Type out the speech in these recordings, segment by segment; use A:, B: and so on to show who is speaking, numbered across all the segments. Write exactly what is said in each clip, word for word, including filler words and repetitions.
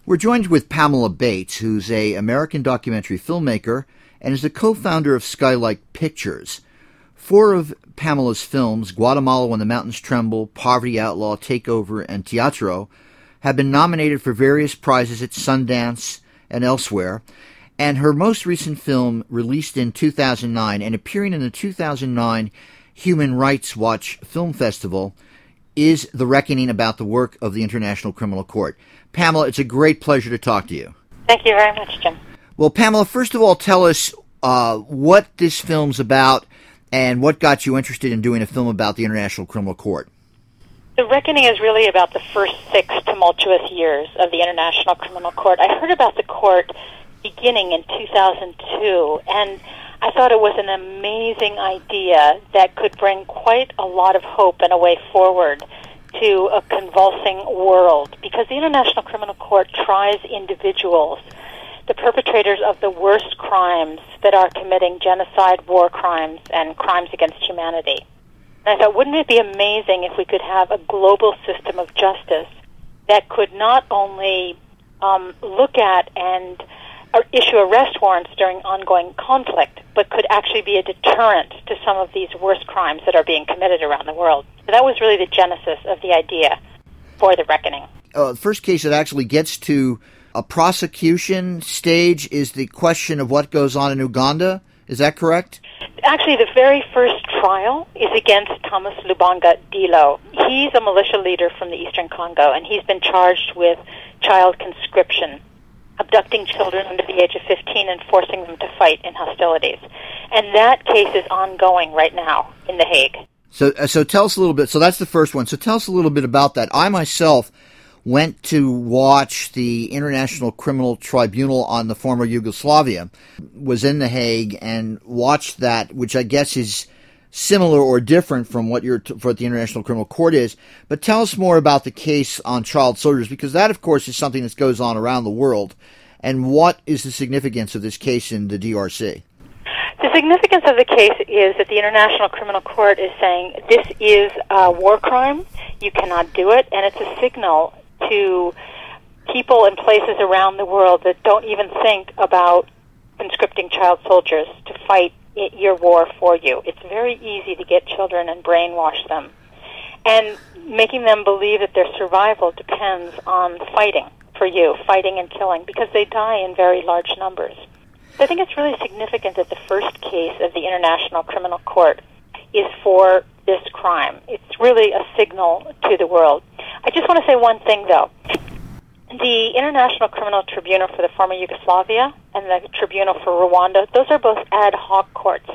A: We're joined with Pamela Bates, who's an American documentary filmmaker and is the co-founder of Skylight Pictures. Four of Pamela's films, Guatemala When the Mountains Tremble, Poverty Outlaw, Takeover, and Teatro, have been nominated for various prizes at Sundance and elsewhere, and her most recent film, released in two thousand nine and appearing in the two thousand nine Human Rights Watch Film Festival, is The Reckoning, about the work of the International Criminal Court. Pamela, it's a great pleasure to talk to you.
B: Thank you very much, Jim.
A: Well, Pamela, first of all, tell us uh, what this film's about and what got you interested in doing a film about the International Criminal Court.
B: The Reckoning is really about the first six tumultuous years of the International Criminal Court. I heard about the court beginning in two thousand two, and I thought it was an amazing idea that could bring quite a lot of hope and a way forward to a convulsing world, because the International Criminal Court tries individuals, the perpetrators of the worst crimes that are committing genocide, war crimes, and crimes against humanity. And I thought, wouldn't it be amazing if we could have a global system of justice that could not only um, look at and uh, issue arrest warrants during ongoing conflict, but could actually be a deterrent to some of these worst crimes that are being committed around the world. So that was really the genesis of the idea for The Reckoning.
A: Uh, the first case that actually gets to a prosecution stage is the question of what goes on in Uganda. Is that correct?
B: Actually, the very first trial is against Thomas Lubanga Dilo. He's a militia leader from the Eastern Congo, and he's been charged with child conscription, abducting children under the age of fifteen and forcing them to fight in hostilities. And that case is ongoing right now in The Hague.
A: So, uh, so tell us a little bit. So that's the first one. So tell us a little bit about that. I myself went to watch the International Criminal Tribunal on the former Yugoslavia, was in The Hague, and watched that, which I guess is similar or different from what you're t- what the International Criminal Court is. But tell us more about the case on child soldiers, because that, of course, is something that goes on around the world. And what is the significance of this case in the D R C?
B: The significance of the case is that the International Criminal Court is saying this is a war crime, you cannot do it, and it's a signal to people and places around the world that don't even think about conscripting child soldiers to fight your war for you. It's very easy to get children and brainwash them, and making them believe that their survival depends on fighting for you, fighting and killing, because they die in very large numbers. So I think it's really significant that the first case of the International Criminal Court is for this crime. It's really a signal to the world. I just want to say one thing, though. The International Criminal Tribunal for the former Yugoslavia and the Tribunal for Rwanda, those are both ad hoc courts.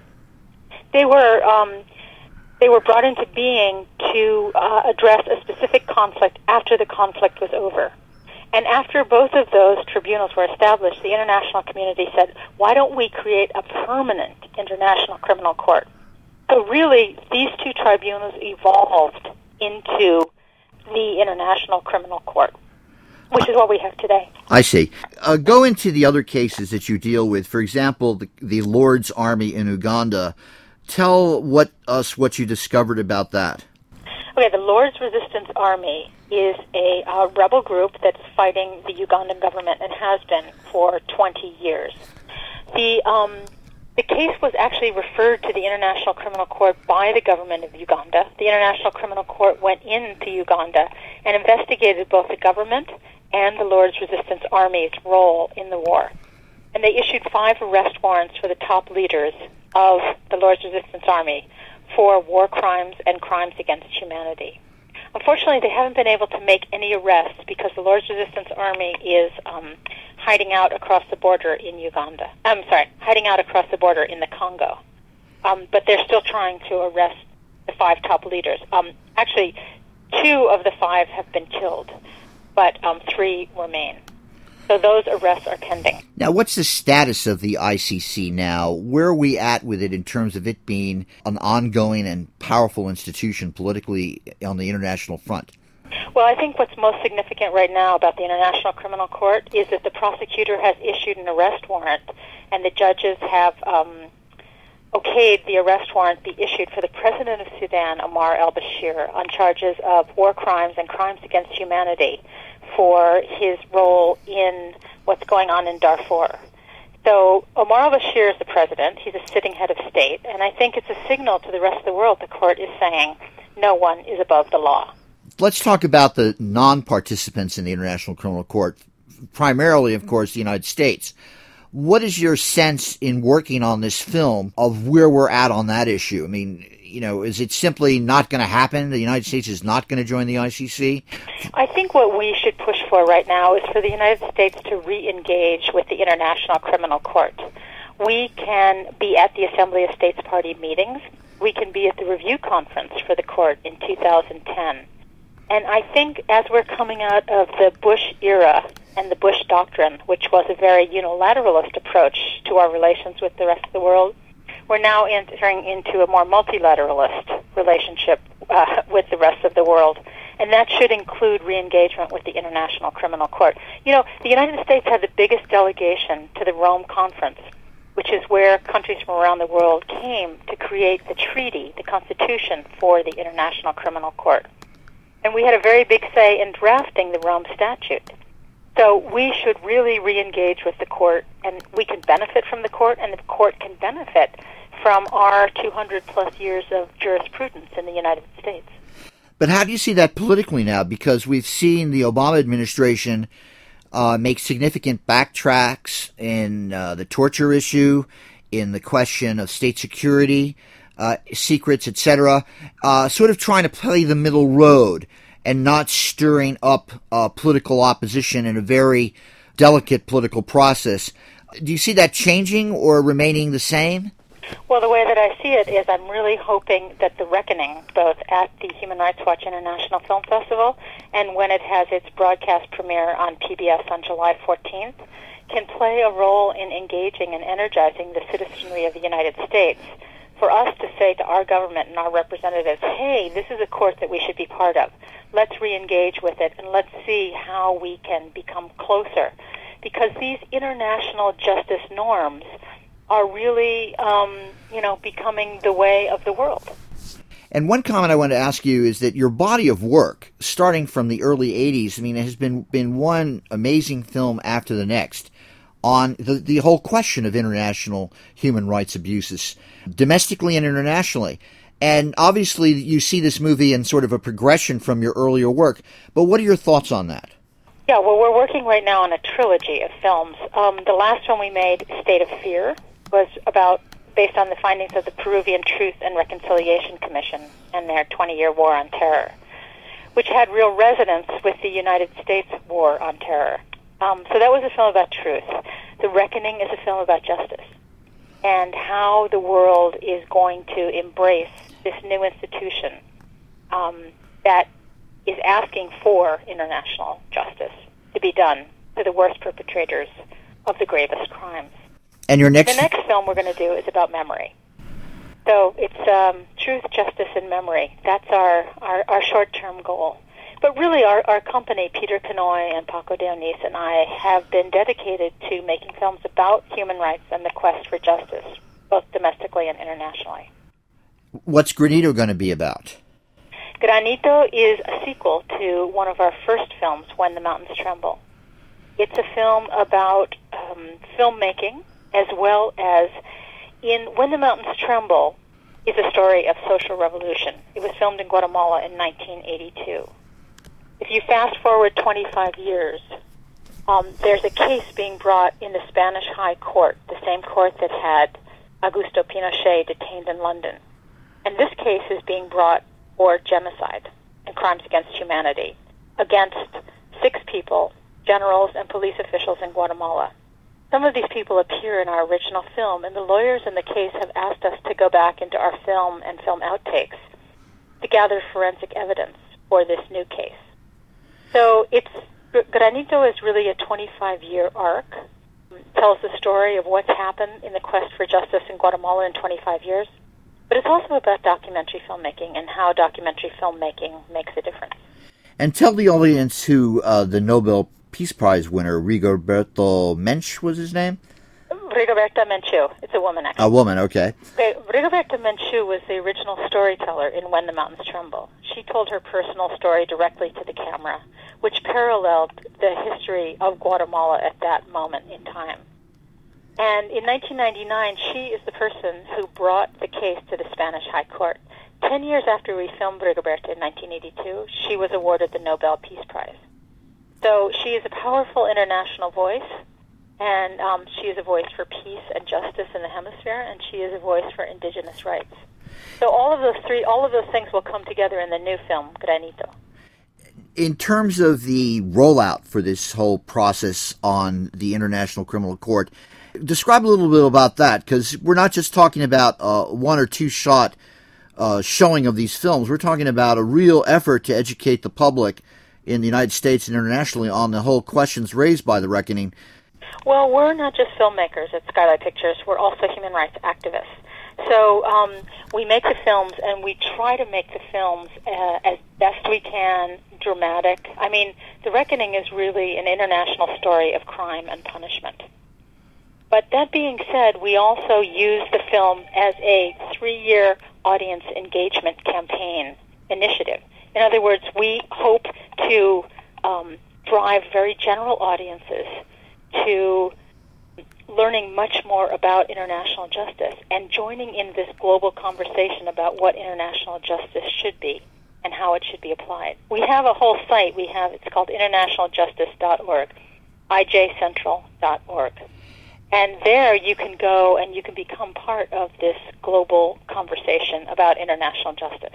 B: They were um, they were brought into being to uh, address a specific conflict after the conflict was over. And after both of those tribunals were established, the international community said, why don't we create a permanent International Criminal Court? So really, these two tribunals evolved into the International Criminal Court, which is what we have today.
A: I see. Uh, go into the other cases that you deal with. For example, the, the Lord's Army in Uganda. Tell what us what you discovered about that.
B: Okay, the Lord's Resistance Army is a uh, rebel group that's fighting the Ugandan government and has been for twenty years. The um, the case was actually referred to the International Criminal Court by the government of Uganda. The International Criminal Court went into Uganda and investigated both the government and the Lord's Resistance Army's role in the war. And they issued five arrest warrants for the top leaders of the Lord's Resistance Army for war crimes and crimes against humanity. Unfortunately, they haven't been able to make any arrests because the Lord's Resistance Army is um, hiding out across the border in Uganda. I'm sorry, hiding out across the border in the Congo. Um, but they're still trying to arrest the five top leaders. Um, actually, two of the five have been killed, but um, three remain. So those arrests are pending.
A: Now, what's the status of the I C C now? Where are we at with it in terms of it being an ongoing and powerful institution politically on the international front?
B: Well, I think what's most significant right now about the International Criminal Court is that the prosecutor has issued an arrest warrant, and the judges have um, okayed the arrest warrant be issued for the president of Sudan, Omar al-Bashir, on charges of war crimes and crimes against humanity for his role in what's going on in Darfur. So Omar al-Bashir is the president. He's a sitting head of state, and I think it's a signal to the rest of the world. The court is saying no one is above the law.
A: Let's talk about the non-participants in the International Criminal Court, primarily, of course, the United States. What is your sense in working on this film of where we're at on that issue? I mean, you know, is it simply not going to happen? The United States is not going to join the I C C?
B: I think what we should push for right now is for the United States to re-engage with the International Criminal Court. We can be at the Assembly of States Party meetings. We can be at the review conference for the court in two thousand ten. And I think as we're coming out of the Bush era and the Bush Doctrine, which was a very unilateralist approach to our relations with the rest of the world, we're now entering into a more multilateralist relationship uh, with the rest of the world. And that should include re-engagement with the International Criminal Court. You know, the United States had the biggest delegation to the Rome Conference, which is where countries from around the world came to create the treaty, the Constitution for the International Criminal Court. And we had a very big say in drafting the Rome Statute. So we should really re-engage with the court, and we can benefit from the court, and the court can benefit from our two hundred plus years of jurisprudence in the United States.
A: But how do you see that politically now? Because we've seen the Obama administration uh, make significant backtracks in uh, the torture issue, in the question of state security, uh, secrets, et cetera, uh, sort of trying to play the middle road and not stirring up uh, political opposition in a very delicate political process. Do you see that changing or remaining the same?
B: Well, the way that I see it is I'm really hoping that the reckoning, both at the Human Rights Watch International Film Festival and when it has its broadcast premiere on P B S on July fourteenth, can play a role in engaging and energizing the citizenry of the United States for us to say to our government and our representatives, hey, this is a court that we should be part of. Let's re-engage with it, and let's see how we can become closer. Because these international justice norms are really, um, you know, becoming the way of the world.
A: And one comment I want to ask you is that your body of work, starting from the early eighties, I mean, it has been, been one amazing film after the next on the, the whole question of international human rights abuses, domestically and internationally. And obviously you see this movie in sort of a progression from your earlier work. But what are your thoughts on that?
B: Yeah, well, we're working right now on a trilogy of films. Um, the last one we made, State of Fear, was about based on the findings of the Peruvian Truth and Reconciliation Commission and their twenty-year war on terror, which had real resonance with the United States war on terror. Um, so that was a film about truth. The Reckoning is a film about justice and how the world is going to embrace this new institution um, that is asking for international justice to be done to the worst perpetrators of the gravest crimes.
A: And your next...
B: The next film we're going to do is about memory. So it's um, truth, justice, and memory. That's our, our, our short-term goal. But really, our, our company, Peter Canoy and Paco Dionis and I, have been dedicated to making films about human rights and the quest for justice, both domestically and internationally.
A: What's Granito going to be about?
B: Granito is a sequel to one of our first films, When the Mountains Tremble. It's a film about um, filmmaking, as well as in When the Mountains Tremble is a story of social revolution. It was filmed in Guatemala in nineteen eighty-two. If you fast forward twenty-five years, um, there's a case being brought in the Spanish High Court, the same court that had Augusto Pinochet detained in London. And this case is being brought for genocide and crimes against humanity against six people, generals and police officials in Guatemala. Some of these people appear in our original film, and the lawyers in the case have asked us to go back into our film and film outtakes to gather forensic evidence for this new case. So it's Granito is really a twenty-five-year arc. It tells the story of what's happened in the quest for justice in Guatemala in twenty-five years. But it's also about documentary filmmaking and how documentary filmmaking makes a difference.
A: And tell the audience who uh, the Nobel Peace Prize winner, Rigoberto Mensch, was his name?
B: Rigoberta Menchú. It's a woman, actually.
A: A woman, okay.
B: Rigoberta Menchú was the original storyteller in When the Mountains Tremble. She told her personal story directly to the camera, which paralleled the history of Guatemala at that moment in time. And in nineteen ninety-nine, she is the person who brought the case to the Spanish High Court. Ten years after we filmed Rigoberta in nineteen eighty-two, she was awarded the Nobel Peace Prize. So she is a powerful international voice, and um, she is a voice for peace and justice in the hemisphere, and she is a voice for indigenous rights. So all of those three, all of those things will come together in the new film, Granito.
A: In terms of the rollout for this whole process on the International Criminal Court, describe a little bit about that, because we're not just talking about uh, one or two shot uh, showing of these films. We're talking about a real effort to educate the public in the United States and internationally on the whole questions raised by The Reckoning.
B: Well, we're not just filmmakers at Skylight Pictures. We're also human rights activists. So um, we make the films, and we try to make the films uh, as best we can, dramatic. I mean, The Reckoning is really an international story of crime and punishment. But that being said, we also use the film as a three-year audience engagement campaign initiative. In other words, we hope to um, drive very general audiences to learning much more about international justice and joining in this global conversation about what international justice should be and how it should be applied. We have a whole site. We have it's called international justice dot org, I J central dot org. And there you can go and you can become part of this global conversation about international justice.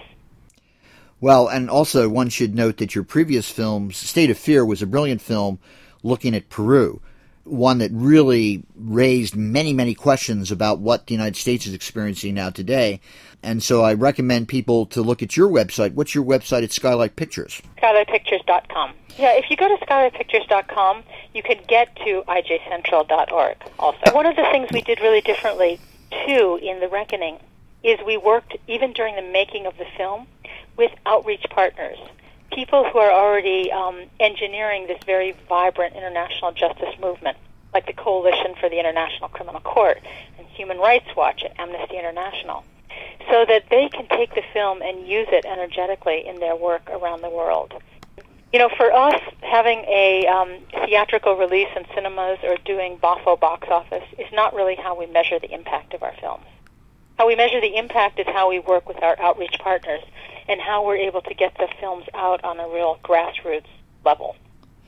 A: Well, and also one should note that your previous films, State of Fear, was a brilliant film looking at Peru, one that really raised many, many questions about what the United States is experiencing now today. And so I recommend people to look at your website. What's your website at Skylight Pictures? Skylight Pictures dot com. Yeah, if you go to Skylight Pictures dot com, you can get to I J central dot org also. One of the things we did really differently, too, in The Reckoning is we worked, even during the making of the film, with outreach partners, people who are already um, engineering this very vibrant international justice movement, like the Coalition for the International Criminal Court and Human Rights Watch and Amnesty International, so that they can take the film and use it energetically in their work around the world. You know, for us, having a um, theatrical release in cinemas or doing B O F O box office is not really how we measure the impact of our films. How we measure the impact is how we work with our outreach partners and how we're able to get the films out on a real grassroots level.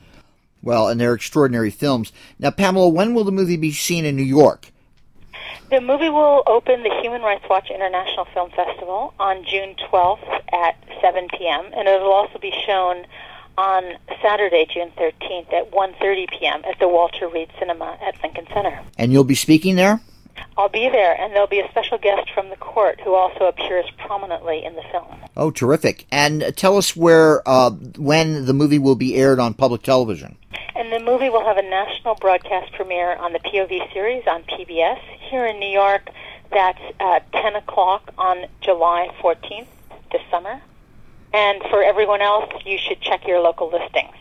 A: Well, and they're extraordinary films. Now, Pamela, when will the movie be seen in New York?
B: The movie will open the Human Rights Watch International Film Festival on June twelfth at seven p.m., and it will also be shown on Saturday, June thirteenth at one thirty p.m. at the Walter Reed Cinema at Lincoln Center.
A: And you'll be speaking there?
B: I'll be there, and there'll be a special guest from the court who also appears prominently in the film.
A: Oh, terrific. And tell us where, uh, when the movie will be aired on public television.
B: And the movie will have a national broadcast premiere on the P O V series on P B S. Here in New York, that's at ten o'clock on July fourteenth this summer. And for everyone else, you should check your local listings.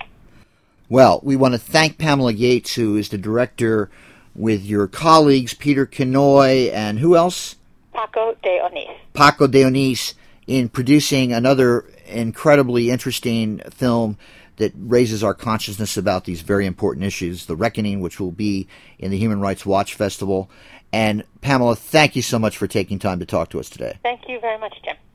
A: Well, we want to thank Pamela Yates, who is the director with your colleagues, Peter Kenoy, and who else?
B: Paco de Onís.
A: Paco de Onís, in producing another incredibly interesting film that raises our consciousness about these very important issues, The Reckoning, which will be in the Human Rights Watch Festival. And Pamela, thank you so much for taking time to talk to us today.
B: Thank you very much, Jim.